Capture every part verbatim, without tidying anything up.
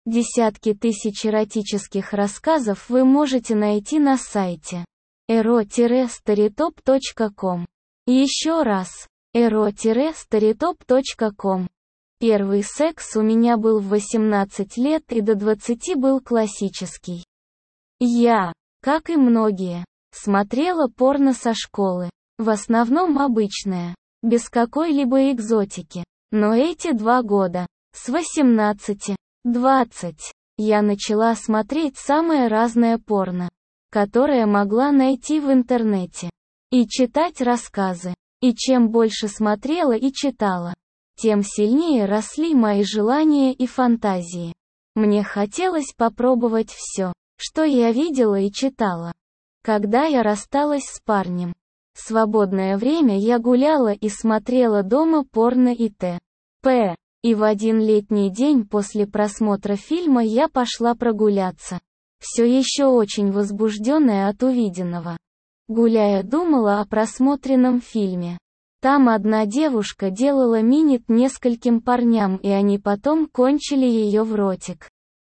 Десятки тысяч эротических рассказов вы можете найти на сайте эро старитоп точка ком. Еще раз, эро старитоп точка ком. Первый секс у меня был в восемнадцать лет и до двадцати был классический. Я, как и многие, смотрела порно со школы, в основном обычное, без какой-либо экзотики. Но эти два года, с восемнадцати, двадцати, я начала смотреть самое разное порно, которое могла найти в интернете, и читать рассказы. И чем больше смотрела и читала, тем сильнее росли мои желания и фантазии. Мне хотелось попробовать все, что я видела и читала. Когда я рассталась с парнем, в свободное время я гуляла и смотрела дома порно и т.п. И в один летний день после просмотра фильма я пошла прогуляться, все еще очень возбужденная от увиденного. Гуляя, думала о просмотренном фильме. Там одна девушка делала минет нескольким парням, и они потом кончили ее в ротик,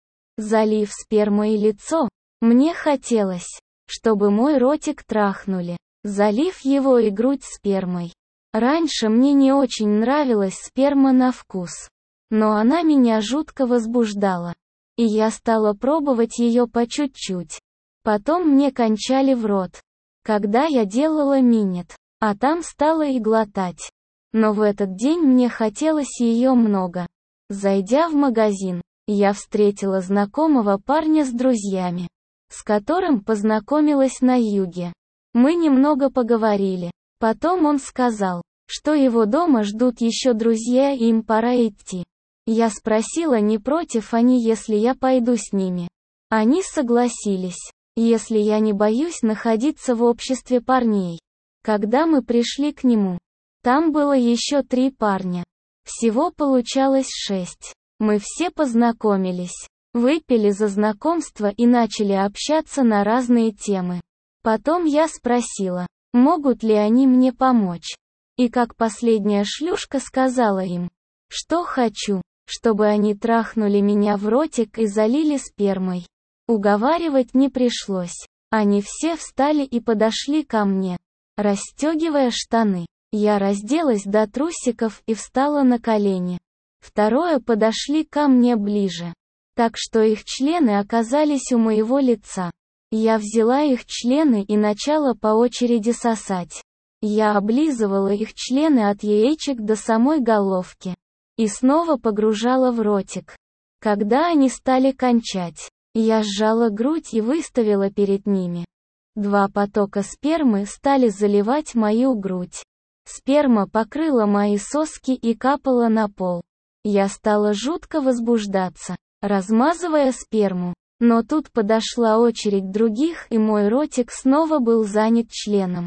залив спермой лицо. Мне хотелось, чтобы мой ротик трахнули, залив его и грудь спермой. Раньше мне не очень нравилась сперма на вкус, но она меня жутко возбуждала, и я стала пробовать ее по чуть-чуть. Потом мне кончали в рот, когда я делала минет, а там стала и глотать. Но в этот день мне хотелось ее много. Зайдя в магазин, я встретила знакомого парня с друзьями, с которым познакомилась на юге. Мы немного поговорили. Потом он сказал, что его дома ждут еще друзья и им пора идти. Я спросила, не против они, если я пойду с ними. Они согласились, если я не боюсь находиться в обществе парней. Когда мы пришли к нему, там было еще три парня. Всего получалось шесть. Мы все познакомились, выпили за знакомство и начали общаться на разные темы. Потом я спросила, могут ли они мне помочь. И как последняя шлюшка сказала им, что хочу, чтобы они трахнули меня в ротик и залили спермой. Уговаривать не пришлось. Они все встали и подошли ко мне, расстегивая штаны. Я разделась до трусиков и встала на колени. Второе подошли ко мне ближе, так что их члены оказались у моего лица. Я взяла их члены и начала по очереди сосать. Я облизывала их члены от яичек до самой головки. И снова погружала в ротик. Когда они стали кончать, я сжала грудь и выставила перед ними. Два потока спермы стали заливать мою грудь. Сперма покрыла мои соски и капала на пол. Я стала жутко возбуждаться, размазывая сперму. Но тут подошла очередь других, и мой ротик снова был занят членом.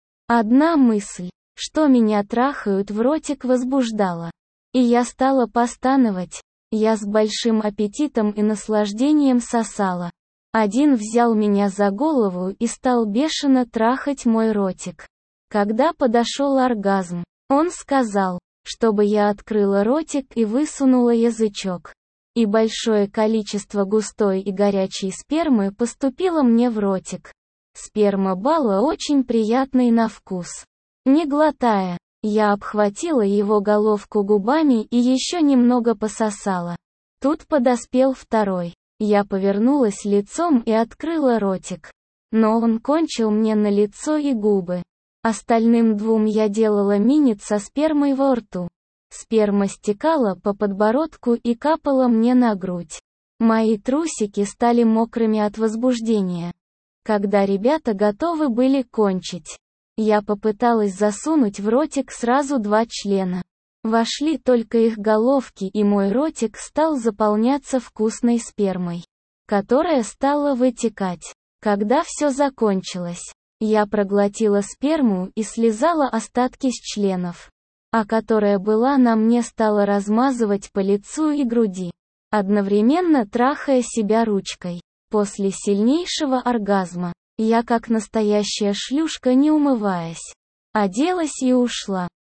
Одна мысль, что меня трахают в ротик, возбуждала. И я стала постановать. Я с большим аппетитом и наслаждением сосала. Один взял меня за голову и стал бешено трахать мой ротик. Когда подошел оргазм, он сказал, чтобы я открыла ротик и высунула язычок. И большое количество густой и горячей спермы поступило мне в ротик. Сперма была очень приятной на вкус. Не глотая, я обхватила его головку губами и еще немного пососала. Тут подоспел второй. Я повернулась лицом и открыла ротик. Но он кончил мне на лицо и губы. Остальным двум я делала минет со спермой во рту. Сперма стекала по подбородку и капала мне на грудь. Мои трусики стали мокрыми от возбуждения. Когда ребята готовы были кончить, я попыталась засунуть в ротик сразу два члена. Вошли только их головки, и мой ротик стал заполняться вкусной спермой, которая стала вытекать. Когда все закончилось, я проглотила сперму и слизала остатки с членов, а которая была на мне, стала размазывать по лицу и груди, одновременно трахая себя ручкой. После сильнейшего оргазма, я как настоящая шлюшка, не умываясь, оделась и ушла.